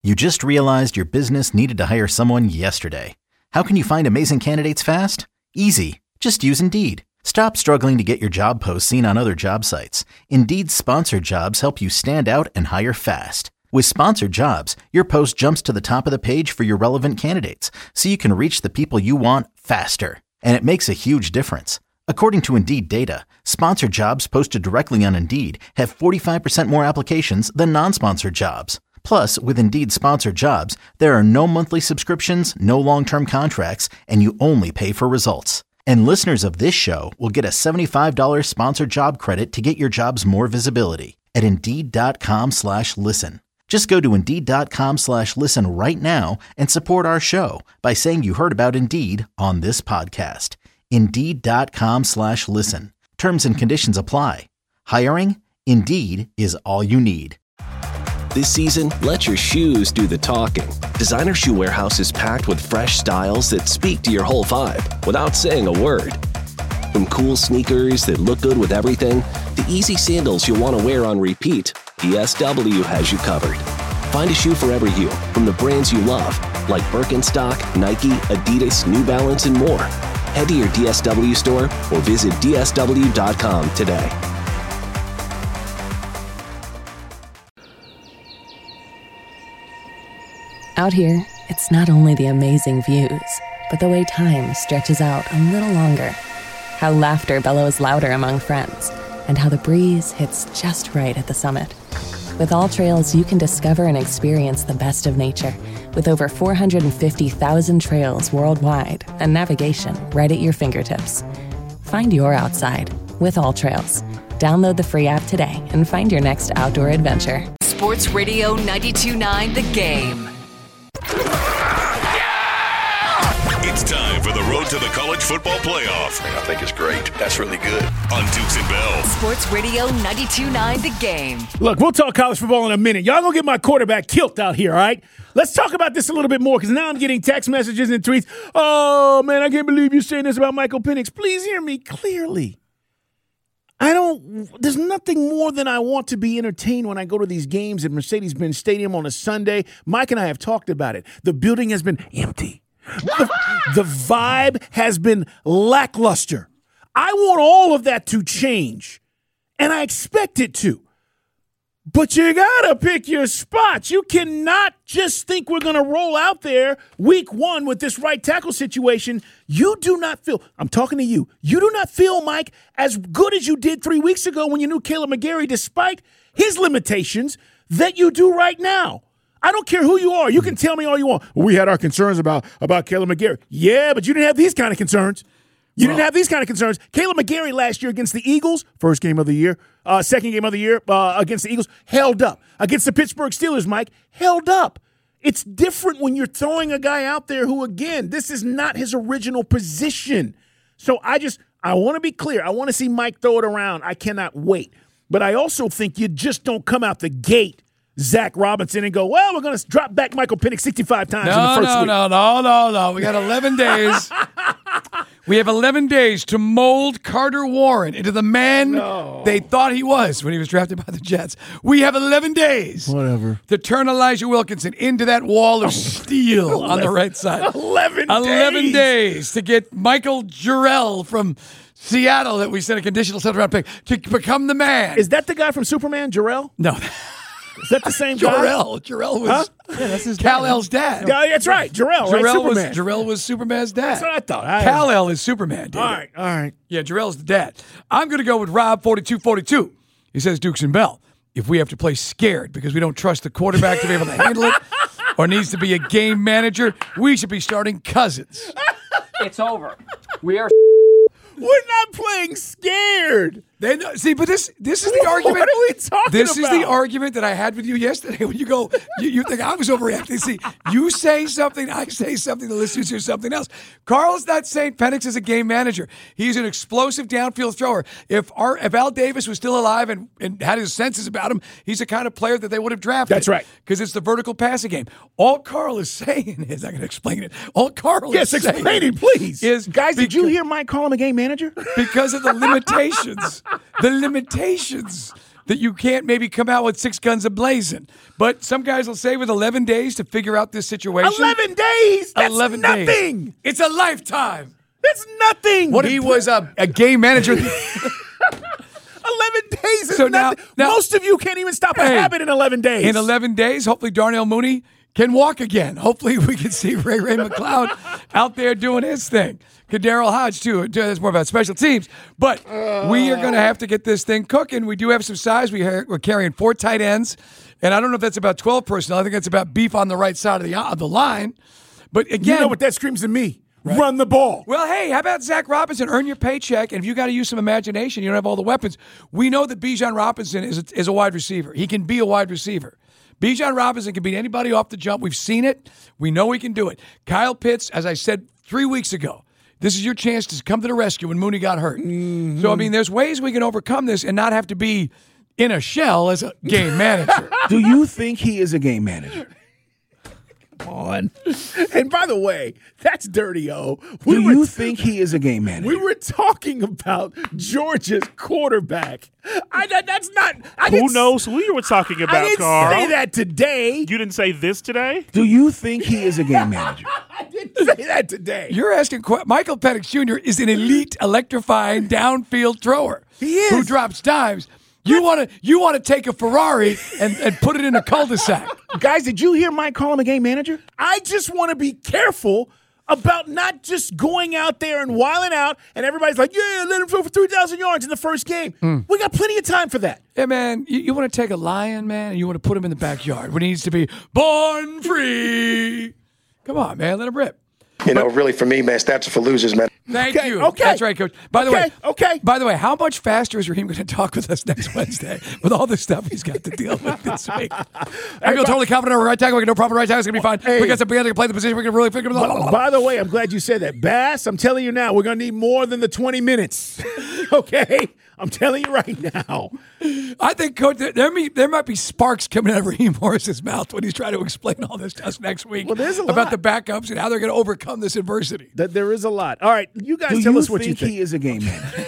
You just realized your business needed to hire someone yesterday. How can you find amazing candidates fast? Easy. Just use Indeed. Stop struggling to get your job posts seen on other job sites. Indeed's sponsored jobs help you stand out and hire fast. With sponsored jobs, your post jumps to the top of the page for your relevant candidates, so you can reach the people you want faster. And it makes a huge difference. According to Indeed data, sponsored jobs posted directly on Indeed have 45% more applications than non-sponsored jobs. Plus, with Indeed sponsored jobs, there are no monthly subscriptions, no long-term contracts, and you only pay for results. And listeners of this show will get a $75 sponsored job credit to get your jobs more visibility at Indeed.com/listen. Just go to Indeed.com/listen right now and support our show by saying you heard about Indeed on this podcast. Indeed.com/listen. Terms and conditions apply. Hiring? Indeed is all you need. This season, let your shoes do the talking. Designer Shoe Warehouse is packed with fresh styles that speak to your whole vibe without saying a word. From cool sneakers that look good with everything, to easy sandals you'll want to wear on repeat, DSW has you covered. Find a shoe for every you, from the brands you love, like Birkenstock, Nike, Adidas, New Balance, and more. Head to your DSW store or visit DSW.com today. Out here, it's not only the amazing views, but the way time stretches out a little longer. How laughter bellows louder among friends, and how the breeze hits just right at the summit. With All Trails, you can discover and experience the best of nature, with over 450,000 trails worldwide and navigation right at your fingertips. Find your outside with All Trails. Download the free app today and find your next outdoor adventure. Sports Radio 92.9 The Game. It's time for the road to the college football playoff. I think it's great. That's really good. On Dukes and Bell. Sports Radio 92.9 The Game. Look, we'll talk college football in a minute. Y'all gonna get my quarterback killed out here, all right? Let's talk about this a little bit more, because now I'm getting text messages and tweets. Oh, man, I can't believe you're saying this about Michael Penix. Please hear me clearly. There's nothing more than I want to be entertained when I go to these games at Mercedes-Benz Stadium on a Sunday. Mike and I have talked about it. The building has been empty. The vibe has been lackluster. I want all of that to change, and I expect it to. But you got to pick your spots. You cannot just think we're going to roll out there week one with this right tackle situation. You do not feel, I'm talking to you, you do not feel, Mike, as good as you did 3 weeks ago when you knew Kaleb McGary, despite his limitations, that you do right now. I don't care who you are. You can tell me all you want. We had our concerns about Kaleb McGary. Yeah, but you didn't have these kind of concerns. Didn't have these kind of concerns. Kaleb McGary last year against the Eagles, first game of the year, second game of the year against the Eagles, held up. Against the Pittsburgh Steelers, Mike, held up. It's different when you're throwing a guy out there who, again, this is not his original position. So I want to be clear. I want to see Mike throw it around. I cannot wait. But I also think you just don't come out the gate, Zach Robinson, and go, well, we're going to drop back Michael Penix 65 times in the first week. No. We got 11 days. We have 11 days to mold Carter Warren into the man they thought he was when he was drafted by the Jets. We have 11 days. To turn Elijah Wilkinson into that wall of steel on the right side. 11 days to get Michael Jarrell from Seattle that we sent a conditional second-round pick to become the man. Is that the guy from Superman, Jarrell? No. Is that the same guy? Jarrell was that's his Kal-El's dad. Yeah, that's right. Jarrell, right? Superman. Jarrell was Superman's dad. That's what I thought. Kal-El is Superman, dude. All right. Yeah, Jarrell's the dad. I'm going to go with Rob4242. He says, Dukes and Bell, if we have to play scared because we don't trust the quarterback to be able to handle it or needs to be a game manager, we should be starting Cousins. It's over. We are... We're not playing scared. See, but this is the argument. What are we talking about? This is the argument that I had with you yesterday when you go, you think I was overreacting. See, you say something, I say something, the listeners hear something else. Carl's not saying Penix is a game manager. He's an explosive downfield thrower. If Al Davis was still alive and had his senses about him, he's the kind of player that they would have drafted. That's right. Because it's the vertical passing game. All Carl is saying is, I'm going to explain it. All Carl is saying. Yes, explain it, please. Guys, did you hear Mike call him a game manager? Because of the limitations. The limitations that you can't maybe come out with 6 guns a-blazing. But some guys will say with 11 days to figure out this situation. 11 days? That's 11 nothing. Days. It's a lifetime. That's nothing. What he was a game manager. 11 days is So nothing. now- Most of you can't even stop a habit in 11 days. In 11 days, hopefully Darnell Mooney can walk again. Hopefully we can see Ray McLeod out there doing his thing. Kadarius Hodge, too. That's more about special teams. But we are going to have to get this thing cooking. We do have some size. We're carrying 4 tight ends. And I don't know if that's about 12 personnel. I think that's about beef on the right side of the line. But again, you know what that screams to me? Right. Run the ball. Well, hey, how about Zach Robinson? Earn your paycheck, and if you got to use some imagination, you don't have all the weapons. We know that Bijan Robinson is a wide receiver. He can be a wide receiver. Bijan Robinson can beat anybody off the jump. We've seen it. We know he can do it. Kyle Pitts, as I said 3 weeks ago, this is your chance to come to the rescue when Mooney got hurt. Mm-hmm. So, I mean, there's ways we can overcome this and not have to be in a shell as a game manager. Do you think he is a game manager? Come on. And by the way, that's Dirty-O. Do you think he is a game manager? We were talking about Georgia's quarterback. That's not. Who knows who you were talking about, Carl? I didn't say that today. You didn't say this today? Do you think he is a game manager? I didn't say that today. You're asking. Michael Penix Jr. is an elite, electrifying downfield thrower. He is. Who drops dimes. You want to take a Ferrari and put it in a cul-de-sac. Guys, did you hear Mike call him a game manager? I just want to be careful about not just going out there and wilding out, and everybody's like, yeah, let him throw for 3,000 yards in the first game. We got plenty of time for that. Yeah, man, you want to take a lion, man, and you want to put him in the backyard when he needs to be born free. Come on, man, let him rip. You know, really, for me, man, stats are for losers, man. Thank you. Okay. That's right, Coach. By the way, By the way, how much faster is Raheem going to talk with us next Wednesday with all the stuff he's got to deal with this week? I feel totally confident over right tackle. We got no problem right tackle. It's going to be fine. Hey. We got some to play the position. We can really figure it out. By the way, I'm glad you said that. Bass, I'm telling you now, we're going to need more than the 20 minutes. Okay? I'm telling you right now. I think, Coach, there might be sparks coming out of Raheem Morris's mouth when he's trying to explain all this to us next week about the backups and how they're going to overcome this adversity. There is a lot. All right, you guys tell us what you think. He is a game manager?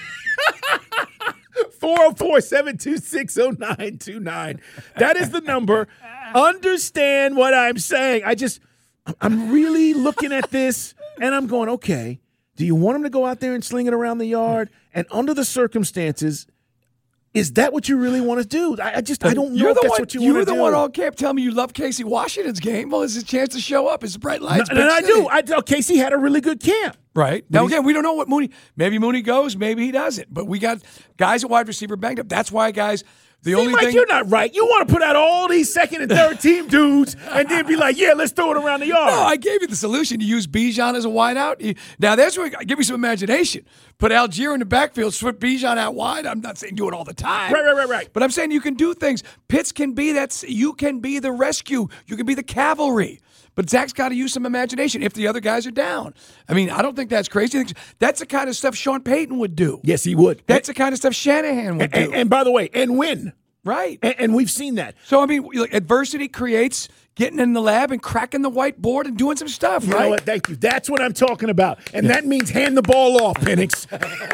404-726-0929. That is the number. Understand what I'm saying. I'm really looking at this, and I'm going, okay, do you want him to go out there and sling it around the yard? And under the circumstances, is that what you really want to do? I don't know if that's what you want to do. You're the one all camp telling me you love Casey Washington's game. Well, it's his chance to show up. It's bright lights. And I do. Casey had a really good camp. Right. Now, again, we don't know what Mooney – maybe Mooney goes, maybe he doesn't. But we got guys at wide receiver banged up. That's why, guys – you're not right. You want to put out all these second and third team dudes and then be like, yeah, let's throw it around the yard. No, I gave you the solution. You use Bijan as a wideout. Now, that's where give me some imagination. Put Algier in the backfield, swip Bijan out wide. I'm not saying do it all the time. Right. But I'm saying you can do things. Pitts can be that. You can be the rescue. You can be the cavalry. But Zach's got to use some imagination if the other guys are down. I mean, I don't think that's crazy. That's the kind of stuff Sean Payton would do. Yes, he would. That's the kind of stuff Shanahan would do. And by the way, and win. Right. And we've seen that. So, I mean, adversity creates getting in the lab and cracking the whiteboard and doing some stuff, right? You know what? Thank you. That's what I'm talking about. And that means hand the ball off, Penix.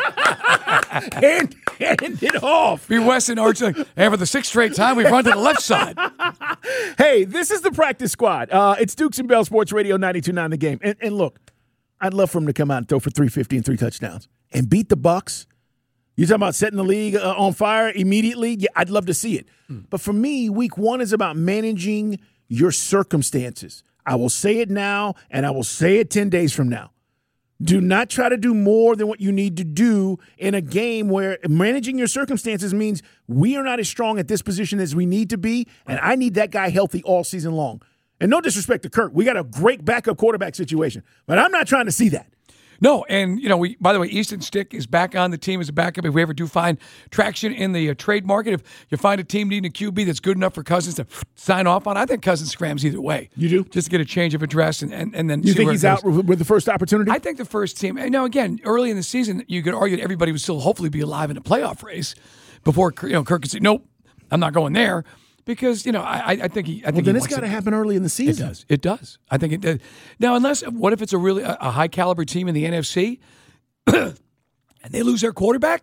hand it off. Be Weston Arch, and for the 6th straight time, we've run to the left side. Hey, this is the practice squad. It's Dukes and Bell Sports Radio 92.9 The Game. And look, I'd love for him to come out and throw for 350 and 3 touchdowns and beat the Bucs. You're talking about setting the league on fire immediately? Yeah, I'd love to see it. But for me, week 1 is about managing your circumstances. I will say it now, and I will say it 10 days from now. Do not try to do more than what you need to do in a game where managing your circumstances means we are not as strong at this position as we need to be, and I need that guy healthy all season long. And no disrespect to Kirk. We got a great backup quarterback situation, but I'm not trying to see that. No, and, by the way, Easton Stick is back on the team as a backup. If we ever do find traction in the trade market, if you find a team needing a QB that's good enough for Cousins to sign off on, I think Cousins scrams either way. You do? Just to get a change of address and then you think he's out with the first opportunity? I think the first team. Now, again, early in the season, you could argue that everybody would still hopefully be alive in a playoff race before Kirk could say, nope, I'm not going there. Because, I think he. Then it's got to happen early in the season. It does. I think it does. Now, what if it's a high caliber team in the NFC, and they lose their quarterback?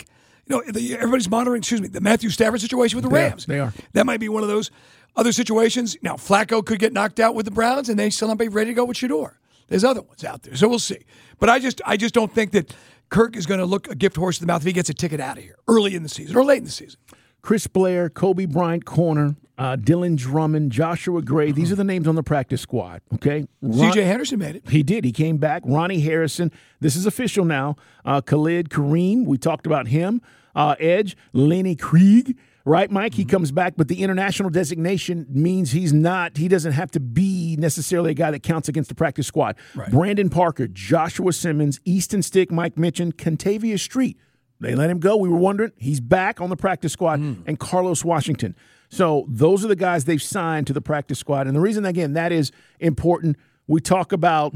everybody's monitoring, the Matthew Stafford situation with the Rams. They are. That might be one of those other situations. Now, Flacco could get knocked out with the Browns, and they still not be ready to go with Shedeur. There's other ones out there, so we'll see. But I just don't think that Kirk is going to look a gift horse in the mouth if he gets a ticket out of here early in the season or late in the season. Chris Blair, Kobe Bryant corner, Dylan Drummond, Joshua Gray. These are the names on the practice squad, okay? C.J. Henderson made it. He did. He came back. Ronnie Harrison. This is official now. Khalid Kareem. We talked about him. Edge. Lenny Krieg. Right, Mike? He comes back, but the international designation means he doesn't have to be necessarily a guy that counts against the practice squad. Right. Brandon Parker, Joshua Simmons, Easton Stick, Mike mentioned, Contavious Street. They let him go. We were wondering. He's back on the practice squad. And Carlos Washington. So those are the guys they've signed to the practice squad. And the reason, again, that is important, we talk about,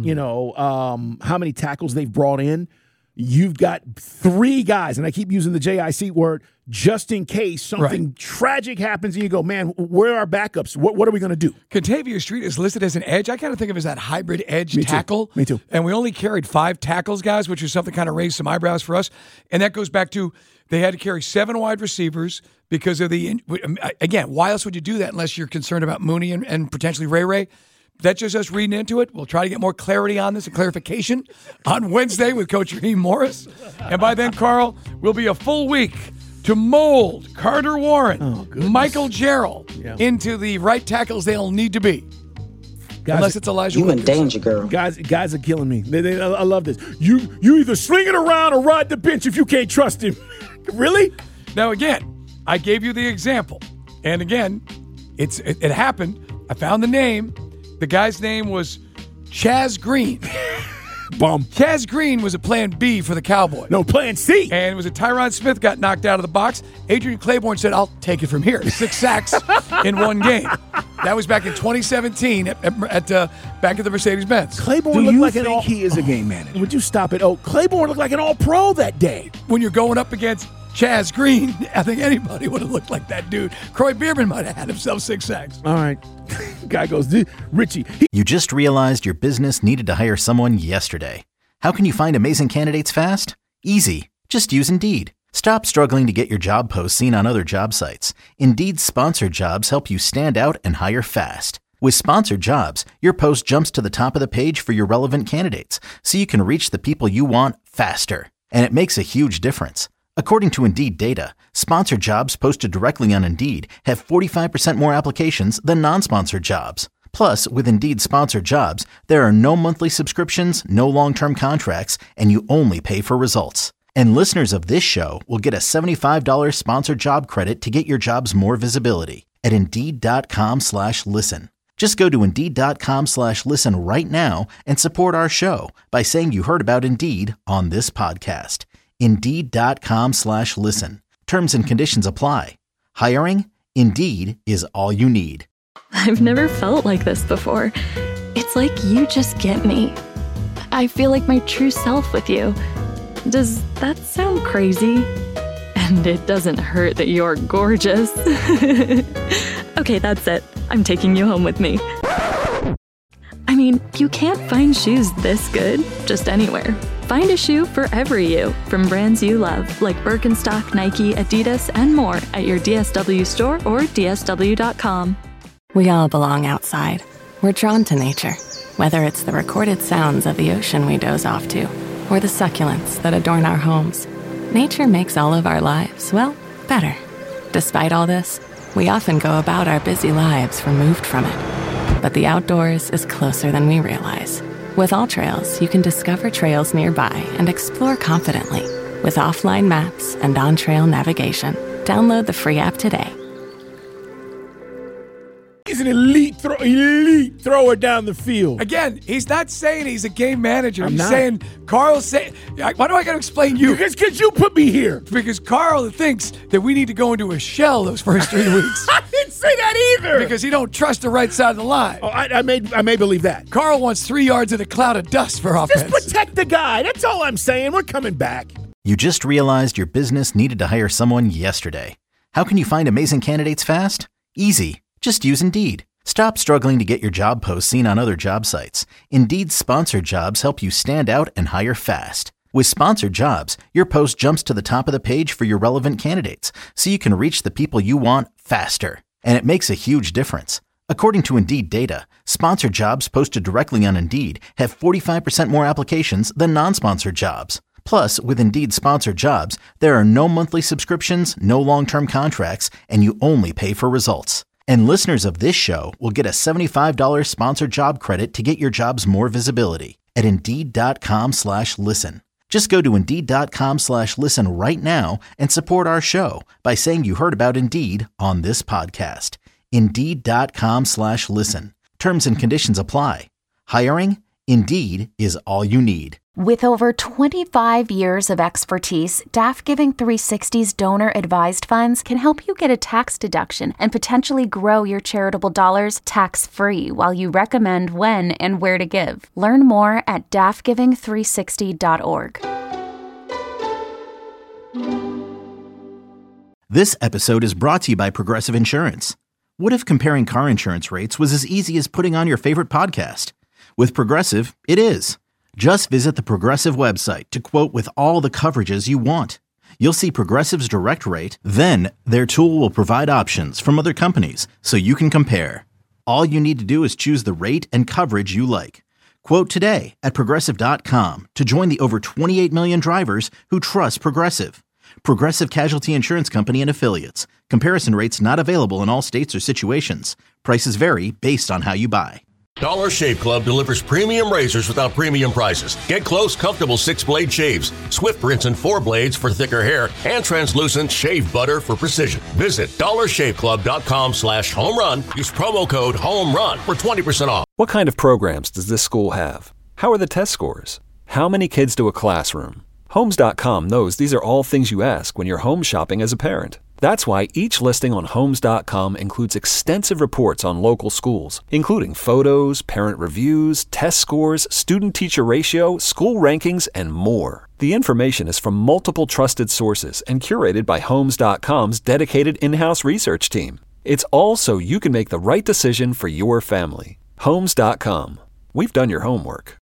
how many tackles they've brought in. You've got 3 guys, and I keep using the JIC word, just in case something tragic happens and you go, man, where are our backups? What are we going to do? Contavious Street is listed as an edge. I kind of think of it as that hybrid edge tackle. Me too. And we only carried 5 tackles, guys, which is something kind of raised some eyebrows for us. And that goes back to they had to carry 7 wide receivers because of again, why else would you do that unless you're concerned about Mooney and potentially Ray? That's just us reading into it. We'll try to get more clarity on this and clarification on Wednesday with Coach Raheem Morris. And by then, Carl, we'll be a full week to mold Carter Warren, Michael Jarrell into the right tackles they'll need to be. Guys, unless it's Elijah Williams. You in danger, girl. Guys are killing me. I love this. You either sling it around or ride the bench if you can't trust him. Really? Now, again, I gave you the example. And again, it happened. I found the name. The guy's name was Chaz Green. Bum. Chaz Green was a plan B for the Cowboys. No, plan C. And it was Tyron Smith got knocked out of the box. Adrian Claiborne said, I'll take it from here. 6 sacks in one game. That was back in 2017 back at the Mercedes-Benz. Claiborne looked like he is a game manager. Would you stop it? Oh, Claiborne looked like an all-pro that day. When you're going up against Chaz Green, I think anybody would have looked like that dude. Croy Bierman might have had himself 6 sacks. All right. Guy goes, Richie. You just realized your business needed to hire someone yesterday. How can you find amazing candidates fast? Easy. Just use Indeed. Stop struggling to get your job posts seen on other job sites. Indeed's sponsored jobs help you stand out and hire fast. With sponsored jobs, your post jumps to the top of the page for your relevant candidates, so you can reach the people you want faster. And it makes a huge difference. According to Indeed data, sponsored jobs posted directly on Indeed have 45% more applications than non-sponsored jobs. Plus, with Indeed sponsored jobs, there are no monthly subscriptions, no long-term contracts, and you only pay for results. And listeners of this show will get a $75 sponsored job credit to get your jobs more visibility at Indeed.com/listen. Just go to Indeed.com/listen right now and support our show by saying you heard about Indeed on this podcast. Indeed.com/listen. Terms and conditions apply. Hiring? Indeed is all you need. I've never felt like this before. It's like you just get me. I feel like my true self with you. Does that sound crazy? And it doesn't hurt that you're gorgeous. Okay, that's it. I'm taking you home with me. I mean, you can't find shoes this good just anywhere. Find a shoe for every you from brands you love, like Birkenstock, Nike, Adidas, and more at your DSW store or DSW.com. We all belong outside. We're drawn to nature, whether it's the recorded sounds of the ocean we doze off to, or the succulents that adorn our homes. Nature makes all of our lives, well, better. Despite all this, we often go about our busy lives removed from it. But the outdoors is closer than we realize. With AllTrails, you can discover trails nearby and explore confidently with offline maps and on-trail navigation. Download the free app today. He's an elite thrower down the field. Again, he's not saying he's a game manager. I'm he's not. saying Carl's saying. Why do I got to explain you? Because you put me here. Because Carl thinks that we need to go into a shell those first 3 weeks. I didn't say that either. Because he don't trust the right side of the line. Oh, I may believe that. Carl wants 3 yards in a cloud of dust for offense. Just protect the guy. That's all I'm saying. We're coming back. You just realized your business needed to hire someone yesterday. How can you find amazing candidates fast? Easy. Just use Indeed. Stop struggling to get your job posts seen on other job sites. Indeed's sponsored jobs help you stand out and hire fast. With Sponsored Jobs, your post jumps to the top of the page for your relevant candidates, so you can reach the people you want faster. And it makes a huge difference. According to Indeed data, sponsored jobs posted directly on Indeed have 45% more applications than non-sponsored jobs. Plus, with Indeed Sponsored Jobs, there are no monthly subscriptions, no long-term contracts, and you only pay for results. And listeners of this show will get a $75 sponsored job credit to get your jobs more visibility at Indeed.com/listen. Just go to Indeed.com/listen right now and support our show by saying you heard about Indeed on this podcast. Indeed.com/listen. Terms and conditions apply. Hiring? Indeed is all you need. With over 25 years of expertise, DAF Giving 360's donor-advised funds can help you get a tax deduction and potentially grow your charitable dollars tax-free while you recommend when and where to give. Learn more at dafgiving360.org. This episode is brought to you by Progressive Insurance. What if comparing car insurance rates was as easy as putting on your favorite podcast? With Progressive, it is. Just visit the Progressive website to quote with all the coverages you want. You'll see Progressive's direct rate, then their tool will provide options from other companies so you can compare. All you need to do is choose the rate and coverage you like. Quote today at Progressive.com to join the over 28 million drivers who trust Progressive. Progressive Casualty Insurance Company and Affiliates. Comparison rates not available in all states or situations. Prices vary based on how you buy. Dollar Shave Club delivers premium razors without premium prices. Get close, comfortable 6-blade shaves, swift rinse and 4 blades for thicker hair, and translucent shave butter for precision. Visit dollarshaveclub.com/homerun. Use promo code HOMERUN for 20% off. What kind of programs does this school have? How are the test scores? How many kids do a classroom? Homes.com knows these are all things you ask when you're home shopping as a parent. That's why each listing on Homes.com includes extensive reports on local schools, including photos, parent reviews, test scores, student-teacher ratio, school rankings, and more. The information is from multiple trusted sources and curated by Homes.com's dedicated in-house research team. It's all so you can make the right decision for your family. Homes.com. We've done your homework.